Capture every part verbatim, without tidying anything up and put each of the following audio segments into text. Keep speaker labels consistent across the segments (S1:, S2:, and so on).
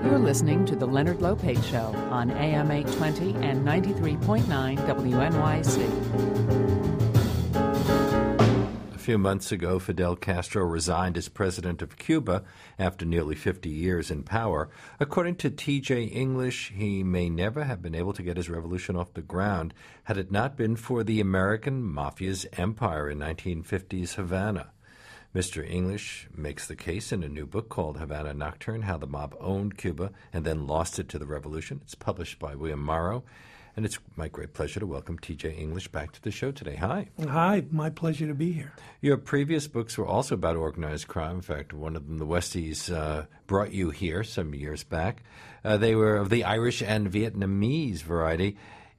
S1: You're listening to The Leonard Lopate Show on A M eight twenty and ninety-three point nine W N Y C.
S2: A few months ago, Fidel Castro resigned as president of Cuba after nearly fifty years in power. According to T J English, he may never have been able to get his revolution off the ground had it not been for the American mafia's empire in nineteen fifties Havana. Mister English makes the case in a new book called Havana Nocturne, How the Mob Owned Cuba and Then Lost It to the Revolution. It's published by William Morrow. And it's my great pleasure to welcome T J English back to the show today. Hi.
S3: Hi. My pleasure to be here.
S2: Your previous books were also about organized crime. In fact, one of them, The Westies, uh, brought you here some years back. Uh, they were of the Irish and Vietnamese variety.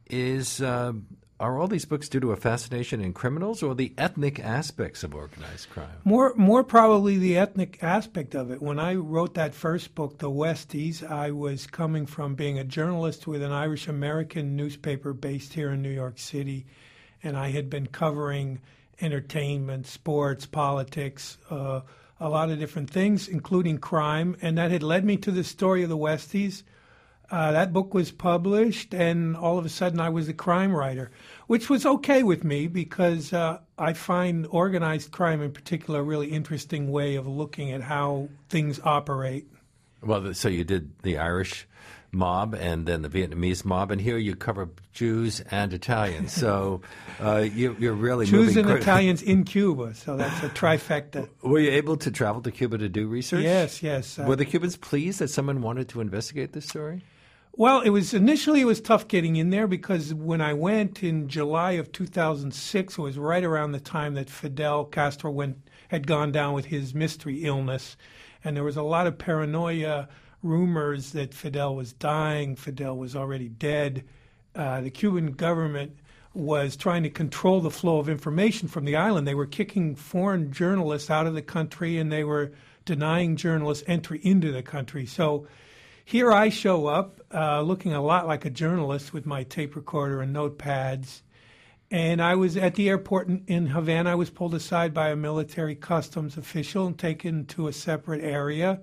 S2: Is uh, Are all these books due to a fascination in criminals or the ethnic aspects of organized crime?
S3: More more probably the ethnic aspect of it. When I wrote that first book, The Westies, I was coming from being a journalist with an Irish-American newspaper based here in New York City, and I had been covering entertainment, sports, politics, uh, a lot of different things, including crime, and that had led me to the story of The Westies. Uh, that book was published, and all of a sudden I was a crime writer, which was okay with me because uh, I find organized crime in particular a really interesting way of looking at how things operate.
S2: Well, so you did the Irish mob and then the Vietnamese mob, and here you cover Jews and Italians. So uh, you, you're really
S3: Jews
S2: moving...
S3: and Italians in Cuba, so that's a trifecta.
S2: Were you able to travel to Cuba to do research?
S3: Yes, yes.
S2: Were the Cubans pleased that someone wanted to investigate this story?
S3: Well, it was initially it was tough getting in there because when I went in July of two thousand six, it was right around the time that Fidel Castro went had gone down with his mystery illness, and there was a lot of paranoia, rumors that Fidel was dying, Fidel was already dead. Uh, the Cuban government was trying to control the flow of information from the island. They were kicking foreign journalists out of the country, and they were denying journalists entry into the country. So here I show up uh, looking a lot like a journalist with my tape recorder and notepads. And I was at the airport in, in Havana. I was pulled aside by a military customs official and taken to a separate area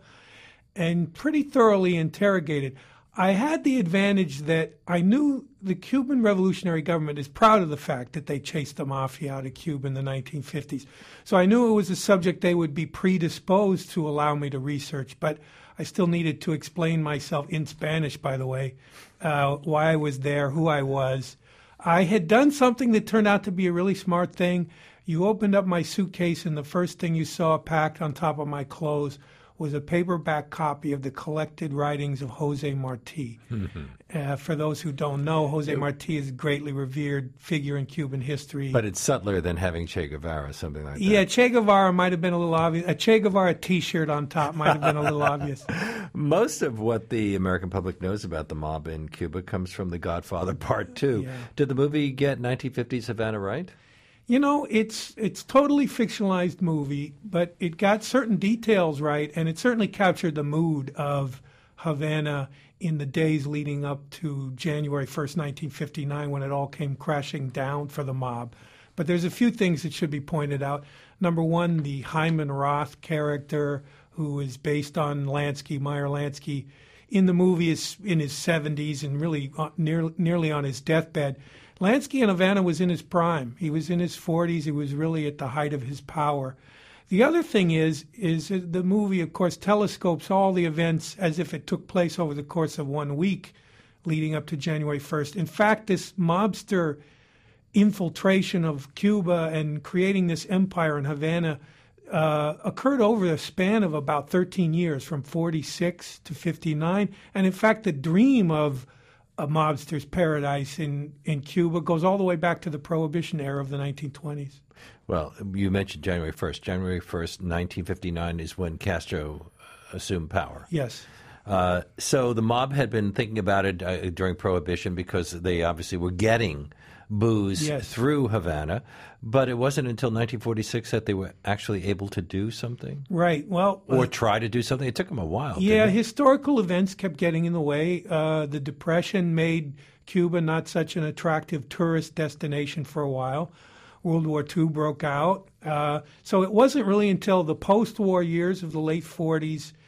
S3: and pretty thoroughly interrogated. I had the advantage that I knew the Cuban revolutionary government is proud of the fact that they chased the mafia out of Cuba in the nineteen fifties. So I knew it was a subject they would be predisposed to allow me to research, but I still needed to explain myself in Spanish, by the way, uh, why I was there, who I was. I had done something that turned out to be a really smart thing. You opened up my suitcase, and the first thing you saw packed on top of my clothes was a paperback copy of the collected writings of Jose Marti. Mm-hmm. Uh, for those who don't know, Jose it, Marti is a greatly revered figure in Cuban history.
S2: But it's subtler than having Che Guevara, something like that.
S3: Yeah, Che Guevara might have been a little obvious. A Che Guevara T-shirt on top might have been a little obvious.
S2: Most of what the American public knows about the mob in Cuba comes from The Godfather Part Two. Yeah. Did the movie get nineteen fifties Havana right?
S3: You know, it's it's totally fictionalized movie, but it got certain details right, and it certainly captured the mood of Havana in the days leading up to January first, nineteen fifty-nine, when it all came crashing down for the mob. But there's a few things that should be pointed out. Number one, the Hyman Roth character, who is based on Lansky, Meyer Lansky, in the movie is in his seventies and really near, nearly on his deathbed. Lansky in Havana was in his prime. He was in his forties. He was really at the height of his power. The other thing is, is the movie, of course, telescopes all the events as if it took place over the course of one week leading up to January first. In fact, this mobster infiltration of Cuba and creating this empire in Havana uh, occurred over a span of about thirteen years, from forty-six to fifty-nine. And in fact, the dream of a mobster's paradise in, in Cuba goes all the way back to the Prohibition era of the nineteen twenties.
S2: Well, you mentioned January first. January first, nineteen fifty-nine is when Castro assumed power.
S3: Yes.
S2: Uh, so the mob had been thinking about it uh, during Prohibition because they obviously were getting booze
S3: yes.
S2: through Havana, but it wasn't until nineteen forty-six that they were actually able to do something?
S3: Right. Well,
S2: Or
S3: uh,
S2: try to do something? It took them a while.
S3: Yeah,
S2: didn't it?
S3: Historical events kept getting in the way. Uh, the Depression made Cuba not such an attractive tourist destination for a while. World War Two broke out. Uh, so it wasn't really until the post-war years of the late forties,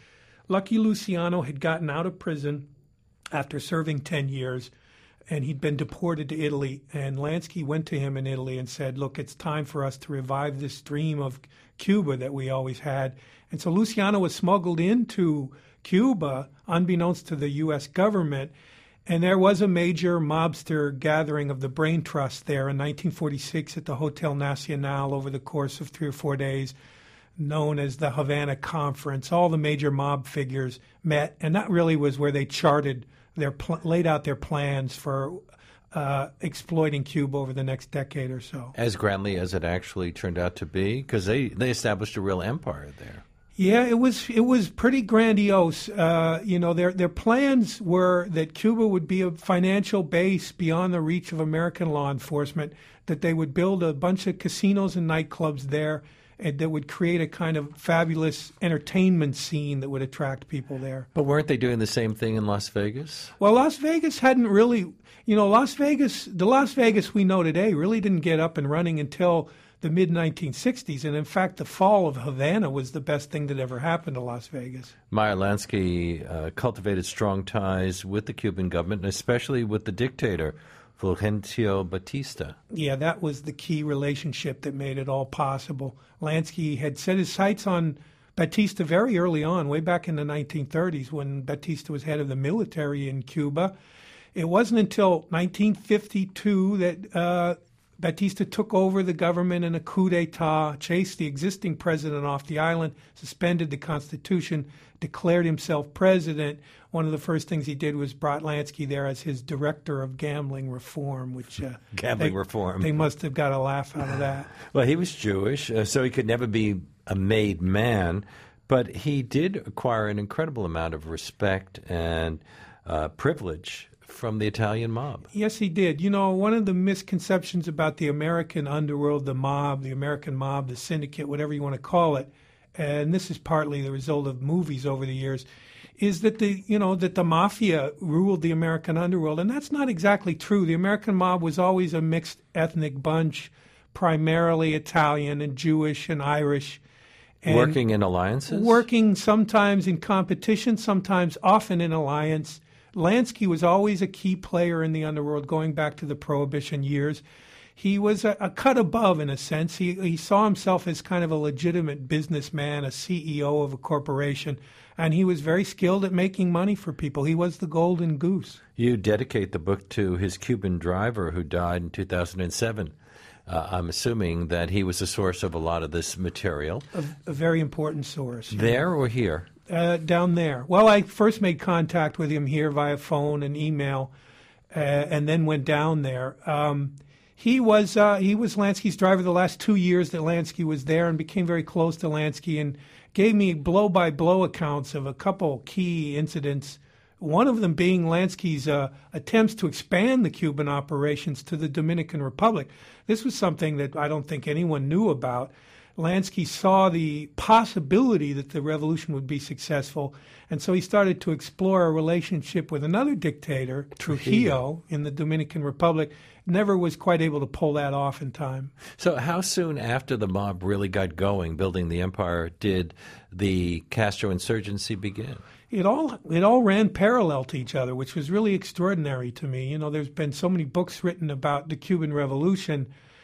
S3: Lucky Luciano had gotten out of prison after serving ten years, and he'd been deported to Italy. And Lansky went to him in Italy and said, look, it's time for us to revive this dream of Cuba that we always had. And so Luciano was smuggled into Cuba, unbeknownst to the U S government. And there was a major mobster gathering of the Brain Trust there in nineteen forty-six at the Hotel Nacional over the course of three or four days, known as the Havana Conference. All the major mob figures met, and that really was where they charted their pl- laid out their plans for uh, exploiting Cuba over the next decade or so.
S2: As grandly as it actually turned out to be, because they, they established a real empire there.
S3: Yeah, it was it was pretty grandiose. Uh, you know, their their plans were that Cuba would be a financial base beyond the reach of American law enforcement, that they would build a bunch of casinos and nightclubs there, and that would create a kind of fabulous entertainment scene that would attract people there.
S2: But weren't they doing the same thing in Las Vegas?
S3: Well, Las Vegas hadn't really, you know, Las Vegas, the Las Vegas we know today really didn't get up and running until the mid nineteen sixties. And in fact, the fall of Havana was the best thing that ever happened to Las Vegas.
S2: Meyer Lansky uh, cultivated strong ties with the Cuban government, and especially with the dictator, Fulgencio Batista.
S3: Yeah, that was the key relationship that made it all possible. Lansky had set his sights on Batista very early on, way back in the nineteen thirties, when Batista was head of the military in Cuba. It wasn't until nineteen fifty-two that uh, Batista took over the government in a coup d'etat, chased the existing president off the island, suspended the Constitution, declared himself president. One of the first things he did was brought Lansky there as his director of gambling reform, which uh,
S2: gambling
S3: they,
S2: reform.
S3: They must have got a laugh out of that.
S2: Well, he was Jewish, uh, so he could never be a made man, but he did acquire an incredible amount of respect and uh, privilege from the Italian mob.
S3: Yes, he did. You know, one of the misconceptions about the American underworld, the mob, the American mob, the syndicate, whatever you want to call it, and this is partly the result of movies over the years, is that the, you know, that the mafia ruled the American underworld. And that's not exactly true. The American mob was always a mixed ethnic bunch, primarily Italian and Jewish and Irish. And
S2: working in alliances?
S3: Working sometimes in competition, sometimes often in alliance. Lansky was always a key player in the underworld going back to the Prohibition years. He was a, a cut above, in a sense. He, he saw himself as kind of a legitimate businessman, a C E O of a corporation, and he was very skilled at making money for people. He was the golden goose.
S2: You dedicate the book to his Cuban driver who died in two thousand seven. Uh, I'm assuming that he was the source of a lot of this material.
S3: A, a very important source.
S2: There or here?
S3: Uh, down there. Well, I first made contact with him here via phone and email, uh, and then went down there. Um, he was uh, he was Lansky's driver the last two years that Lansky was there, and became very close to Lansky, and gave me blow-by-blow accounts of a couple key incidents. One of them being Lansky's uh, attempts to expand the Cuban operations to the Dominican Republic. This was something that I don't think anyone knew about. Lansky saw the possibility that the revolution would be successful, and so he started to explore a relationship with another dictator, Trujillo, in the Dominican Republic. Never was quite able to pull that off in time.
S2: So how soon after the mob really got going, building the empire, did the Castro insurgency begin?
S3: It all it all ran parallel to each other, which was really extraordinary to me. You know, there's been so many books written about the Cuban Revolution,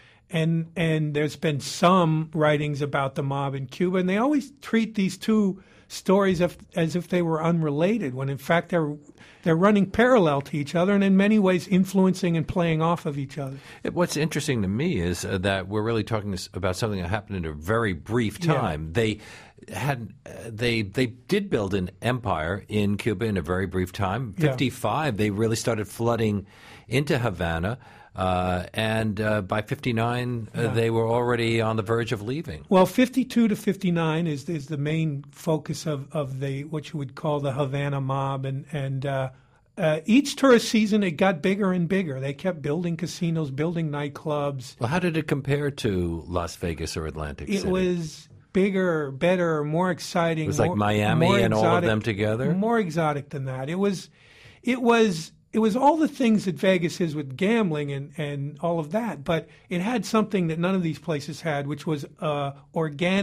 S3: and and there's been some writings about the mob in Cuba, and they always treat these two stories as, as if they were unrelated, when in fact they're they're running parallel to each other, and in many ways influencing and playing off of each other.
S2: What's interesting to me is uh, that we're really talking about something that happened in a very brief time. Yeah. They had uh, they they did build an empire in Cuba in a very brief time. fifty-five, yeah. They really started flooding into Havana. Uh, and uh, by fifty-nine, uh, yeah. they were already on the verge of leaving.
S3: Well, fifty-two to fifty-nine is is the main focus of, of the what you would call the Havana mob, and and uh, uh, each tourist season it got bigger and bigger. They kept building casinos, building nightclubs.
S2: Well, how did it compare to Las Vegas or Atlantic City?
S3: It was bigger, better, more exciting.
S2: It was
S3: more,
S2: like Miami
S3: more
S2: and
S3: exotic,
S2: all of them together.
S3: More exotic than that. It was, it was. It was all the things that Vegas is with gambling and, and all of that, but it had something that none of these places had, which was uh, organic,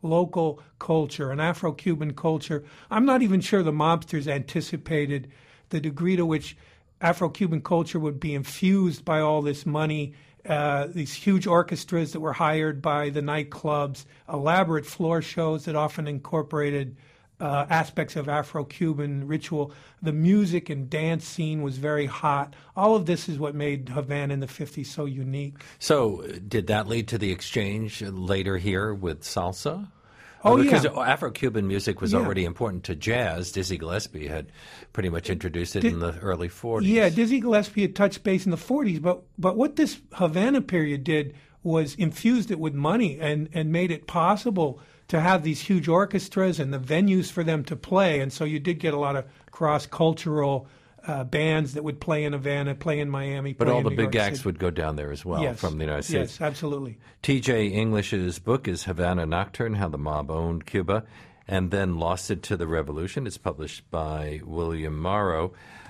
S3: local culture, an Afro-Cuban culture. I'm not even sure the mobsters anticipated the degree to which Afro-Cuban culture would be infused by all this money, uh, these huge orchestras that were hired by the nightclubs, elaborate floor shows that often incorporated uh, aspects of Afro-Cuban ritual. The music and dance scene was very hot. All of this is what made Havana in the fifties so unique.
S2: So did that lead to the exchange later here with salsa?
S3: Oh,
S2: because
S3: yeah.
S2: Afro-Cuban music was
S3: Yeah.
S2: already important to jazz. Dizzy Gillespie had pretty much introduced it
S3: Did-
S2: in the early forties.
S3: Yeah, Dizzy Gillespie had touched base in the forties, but but what this Havana period did was infused it with money and, and made it possible to have these huge orchestras and the venues for them to play. And so you did get a lot of cross-cultural uh, bands that would play in Havana, play in Miami,
S2: But
S3: play
S2: all
S3: in
S2: the
S3: New
S2: big
S3: York
S2: acts
S3: City.
S2: would go down there as well
S3: Yes.
S2: from the United States.
S3: Yes, absolutely.
S2: T J English's book is Havana Nocturne, How the Mob Owned Cuba and Then Lost It to the Revolution. It's published by William Morrow.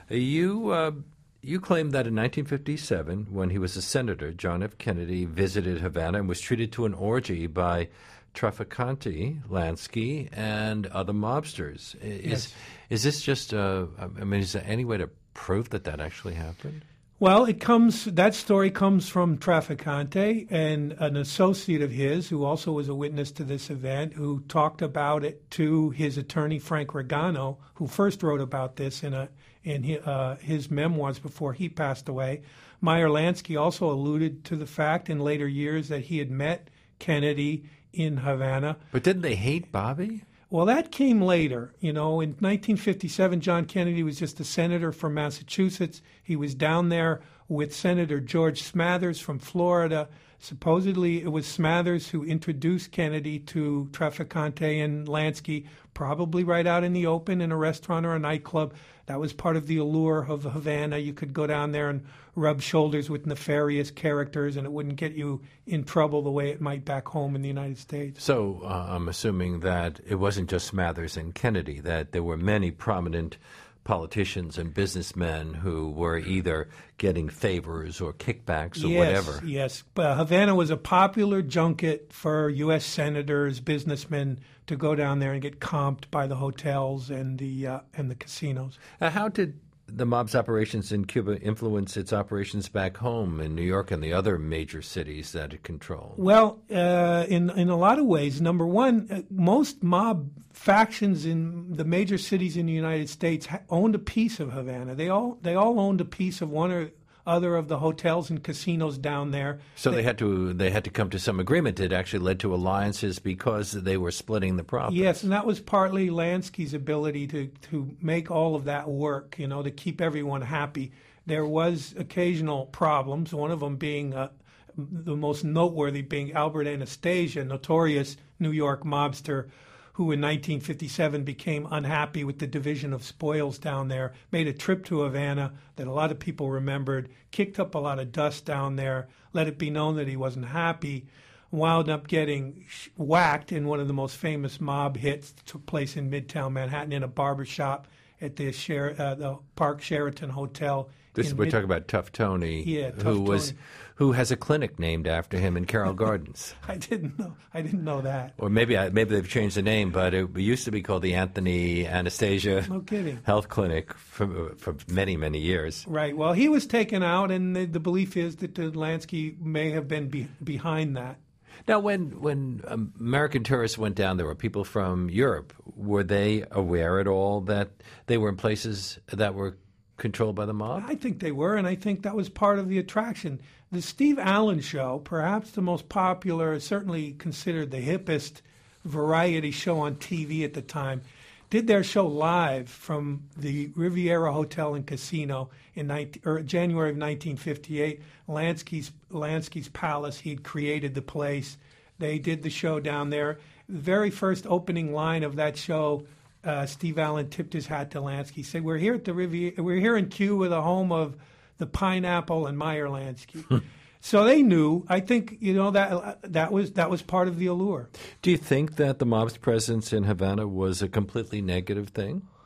S2: You uh, you claim that in nineteen fifty-seven, when he was a senator, John F. Kennedy visited Havana and was treated to an orgy by Trafficante, Lansky, and other mobsters. Is,
S3: Yes.
S2: is this just, uh, I mean, is there any way to prove that that actually happened?
S3: Well, it comes. That story comes from Trafficante and an associate of his, who also was a witness to this event, who talked about it to his attorney Frank Regano, who first wrote about this in a in his, uh, his memoirs before he passed away. Meyer Lansky also alluded to the fact in later years that he had met Kennedy in Havana.
S2: But didn't they hate Bobby?
S3: Well, that came later. You know, in nineteen fifty-seven, John Kennedy was just a senator from Massachusetts. He was down there with Senator George Smathers from Florida. Supposedly, it was Smathers who introduced Kennedy to Trafficante and Lansky, probably right out in the open in a restaurant or a nightclub. That was part of the allure of Havana. You could go down there and rub shoulders with nefarious characters, and it wouldn't get you in trouble the way it might back home in the United States.
S2: So uh, I'm assuming that it wasn't just Smathers and Kennedy, that there were many prominent politicians and businessmen who were either getting favors or kickbacks or
S3: yes,
S2: whatever.
S3: Yes, uh, Havana was a popular junket for U S senators, businessmen to go down there and get comped by the hotels and the uh, and the casinos.
S2: Uh, how did the mob's operations in Cuba influence its operations back home in New York and the other major cities that it controlled?
S3: Well, uh, in in a lot of ways. Number one, uh, most mob factions in the major cities in the United States ha- owned a piece of Havana. They all they all owned a piece of one or other of the hotels and casinos down there.
S2: So they had to they had to come to some agreement. It actually led to alliances because they were splitting the profits.
S3: Yes, and that was partly Lansky's ability to, to make all of that work, you know, to keep everyone happy. There was occasional problems, one of them being uh, the most noteworthy being Albert Anastasia, notorious New York mobster, who in nineteen fifty-seven became unhappy with the division of spoils down there, made a trip to Havana that a lot of people remembered, kicked up a lot of dust down there, let it be known that he wasn't happy, wound up getting sh- whacked in one of the most famous mob hits that took place in Midtown Manhattan in a barber shop at the, Sher- uh, the Park Sheraton Hotel.
S2: This
S3: in
S2: we're
S3: Mid-
S2: talking about Tough Tony,
S3: Yeah, Tough
S2: who was
S3: Tony.
S2: who has a clinic named after him in Carroll Gardens.
S3: I didn't know. I didn't know that.
S2: Or maybe I, maybe they've changed the name, but it used to be called the Anthony Anastasia
S3: No kidding.
S2: Health Clinic for, for many, many years.
S3: Right. Well, he was taken out, and the, the belief is that Lansky may have been be, behind that.
S2: Now, when when American tourists went down there, or people from Europe, were they aware at all that they were in places that were controlled by the mob?
S3: I think they were, and I think that was part of the attraction. The Steve Allen Show, perhaps the most popular, certainly considered the hippest variety show on T V at the time, did their show live from the Riviera Hotel and Casino in nineteen, or January of nineteen fifty-eight. Lansky's, Lansky's Palace, he'd created the place. They did the show down there. The very first opening line of that show, uh, Steve Allen tipped his hat to Lansky. He said, "We're here at the Riviera. We're here in Cuba, the home of the Pineapple and Meyer Lansky." So they knew. I think you know that that was that was part of the allure.
S2: Do you think that the mob's presence in Havana was a completely negative thing?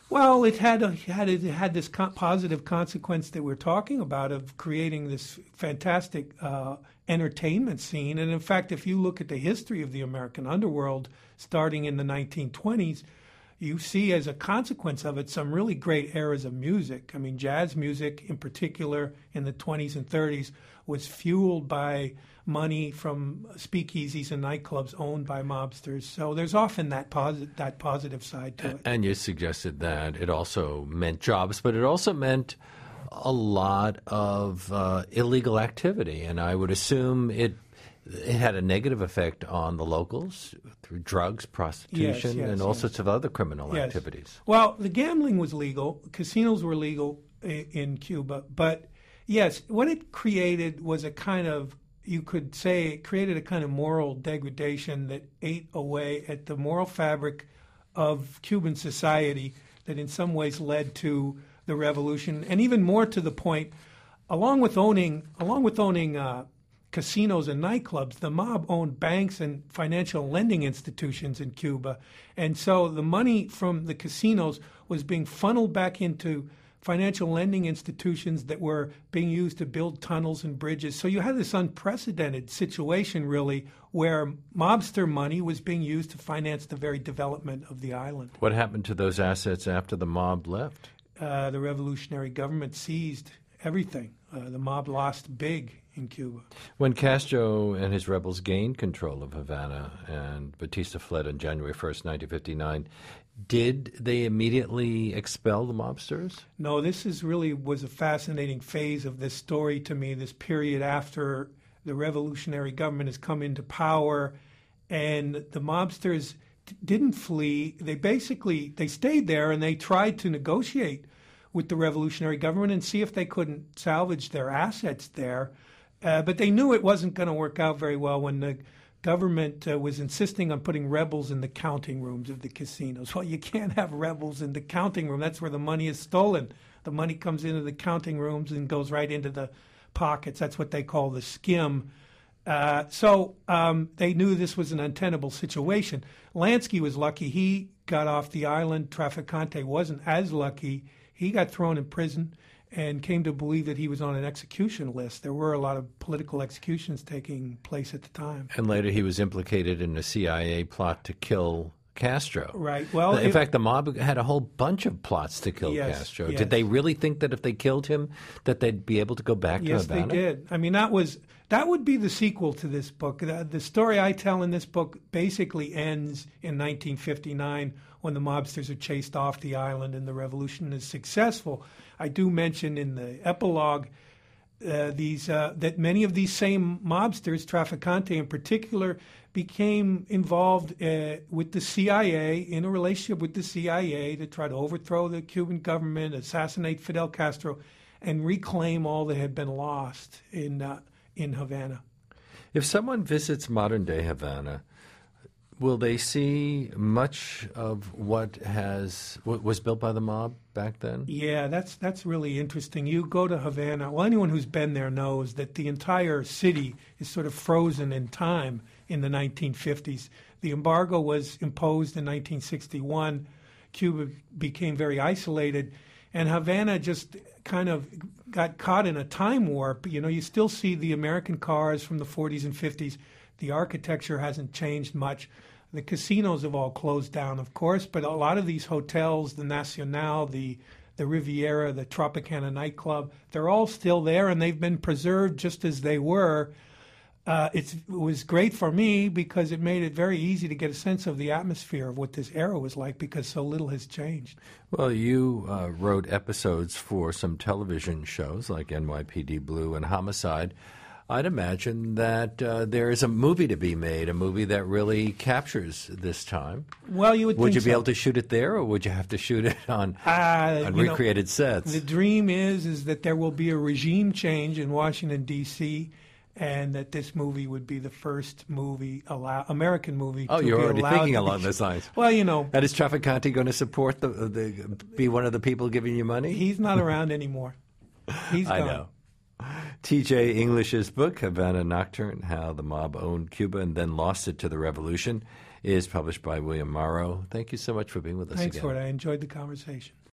S3: Well, it had a, had it had this co- positive consequence that we're talking about of creating this fantastic uh, entertainment scene. And in fact, if you look at the history of the American underworld, starting in the nineteen twenties, you see as a consequence of it some really great eras of music. I mean, jazz music in particular in the twenties and thirties was fueled by money from speakeasies and nightclubs owned by mobsters. So there's often that posi- that positive side to it.
S2: And you suggested that it also meant jobs, but it also meant a lot of uh, illegal activity. And I would assume it it had a negative effect on the locals through drugs, prostitution,
S3: Yes, yes,
S2: and all
S3: yes.
S2: sorts of other criminal
S3: Yes.
S2: activities.
S3: Well, the gambling was legal. Casinos were legal i- in Cuba. But yes, what it created was a kind of, you could say, it created a kind of moral degradation that ate away at the moral fabric of Cuban society that in some ways led to the revolution. And even more to the point, along with owning, along with owning uh, casinos and nightclubs, the mob owned banks and financial lending institutions in Cuba. And so the money from the casinos was being funneled back into financial lending institutions that were being used to build tunnels and bridges. So you had this unprecedented situation, really, where mobster money was being used to finance the very development of the island.
S2: What happened to those assets after the mob left?
S3: Uh, the revolutionary government seized everything. Uh, the mob lost big in Cuba.
S2: When Castro and his rebels gained control of Havana and Batista fled on January first, nineteen fifty-nine, did they immediately expel the mobsters?
S3: No, this is really was a fascinating phase of this story to me, this period after the revolutionary government has come into power and the mobsters d- didn't flee. They basically, they stayed there and they tried to negotiate with the revolutionary government and see if they couldn't salvage their assets there. Uh, but they knew it wasn't going to work out very well when the government uh, was insisting on putting rebels in the counting rooms of the casinos. Well, you can't have rebels in the counting room. That's where the money is stolen. The money comes into the counting rooms and goes right into the pockets. That's what they call the skim. Uh, so um, they knew this was an untenable situation. Lansky was lucky. He got off the island. Traficante wasn't as lucky. He got thrown in prison and came to believe that he was on an execution list. There were a lot of political executions taking place at the time.
S2: And later he was implicated in a C I A plot to kill Castro.
S3: Right. Well,
S2: in
S3: it-
S2: fact, the mob had a whole bunch of plots to kill
S3: Yes,
S2: Castro.
S3: yes.
S2: Did they really think that if they killed him, that they'd be able to go back
S3: Yes,
S2: to Havana?
S3: they did. I mean, that was that would be the sequel to this book. The, the story I tell in this book basically ends in nineteen fifty-nine when the mobsters are chased off the island and the revolution is successful. I do mention in the epilogue uh, these uh, that many of these same mobsters, Traficante in particular, became involved uh, with the C I A, in a relationship with the C I A to try to overthrow the Cuban government, assassinate Fidel Castro, and reclaim all that had been lost in uh, in Havana.
S2: If someone visits modern-day Havana, will they see much of what has what was built by the mob back then?
S3: Yeah, that's that's really interesting. You go to Havana, well, anyone who's been there knows that the entire city is sort of frozen in time in the nineteen fifties. The embargo was imposed in nineteen sixty-one. Cuba became very isolated, and Havana just kind of got caught in a time warp. You know, you still see the American cars from the forties and fifties. The architecture hasn't changed much. The casinos have all closed down, of course, but a lot of these hotels, the Nacional, the the Riviera, the Tropicana nightclub, they're all still there, and they've been preserved just as they were. Uh, it's, it was great for me because it made it very easy to get a sense of the atmosphere of what this era was like because so little has changed.
S2: Well, you uh, wrote episodes for some television shows like N Y P D Blue and Homicide. I'd imagine that uh, there is a movie to be made, a movie that really captures this time.
S3: Well, you would
S2: Would
S3: think
S2: you be
S3: so.
S2: able to shoot it there, or would you have to shoot it on,
S3: Uh,
S2: on
S3: you know,
S2: recreated sets?
S3: The dream is is that there will be a regime change in Washington, D C, and that this movie would be the first movie, allow, American movie,
S2: oh,
S3: to
S2: you're
S3: be
S2: already
S3: allowed
S2: thinking
S3: to
S2: along
S3: be-
S2: those lines.
S3: Well, you know,
S2: And is Traficante going to support the, the be one of the people giving you money?
S3: he's not around anymore. He's
S2: I
S3: gone.
S2: know. T J English's book, Havana Nocturne, How the Mob Owned Cuba and Then Lost It to the Revolution, is published by William Morrow. Thank you so much for being with us
S3: Thanks
S2: again.
S3: for it. I enjoyed the conversation.